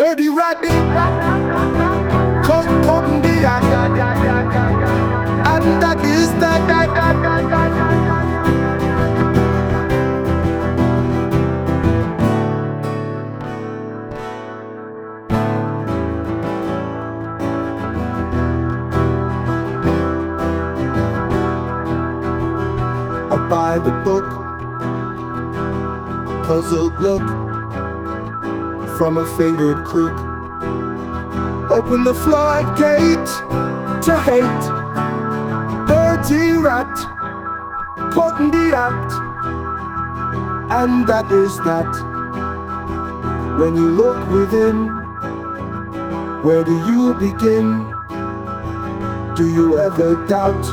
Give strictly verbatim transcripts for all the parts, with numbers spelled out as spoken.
Dirty rat, caught on the act, and that is that. I buy the book, puzzled look from a fingered crook. Open the floodgate to hate. Dirty rat, caught in the act, and that is that. When you look within, where do you begin? Do you ever doubt?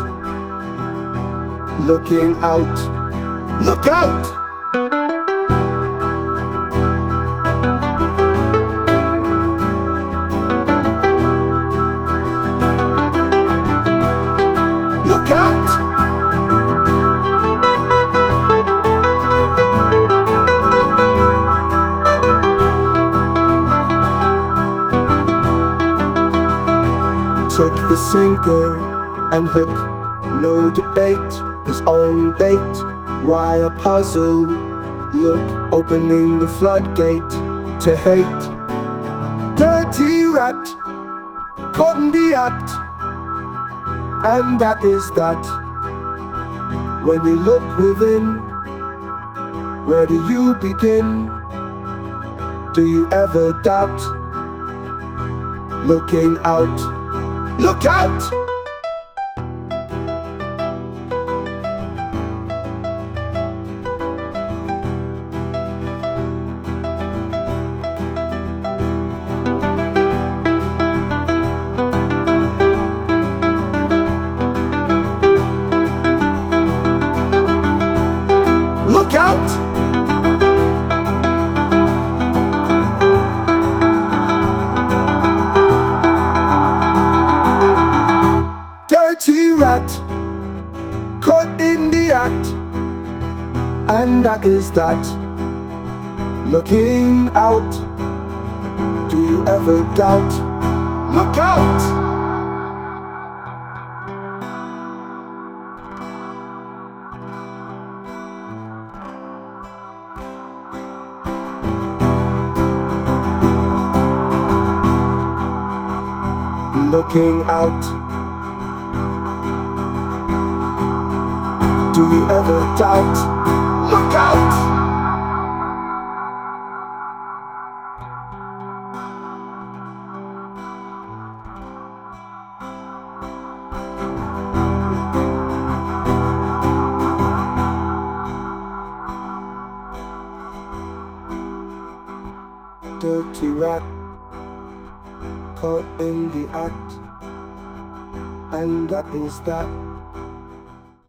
Looking out, look out! Look out! Took the sinker and hook, no debate, his own bait. Why a puzzle look, opening the floodgate to hate. Dirty rat, caught in the act, and that is that. When you look within, where do you begin? Do you ever doubt? Looking out, look out! Look out! Dirty rat, caught in the act, and that is that. Looking out, do you ever doubt? Look out! Looking out, do you ever doubt? Look out! Dirty rat, caught in the act, and that is that.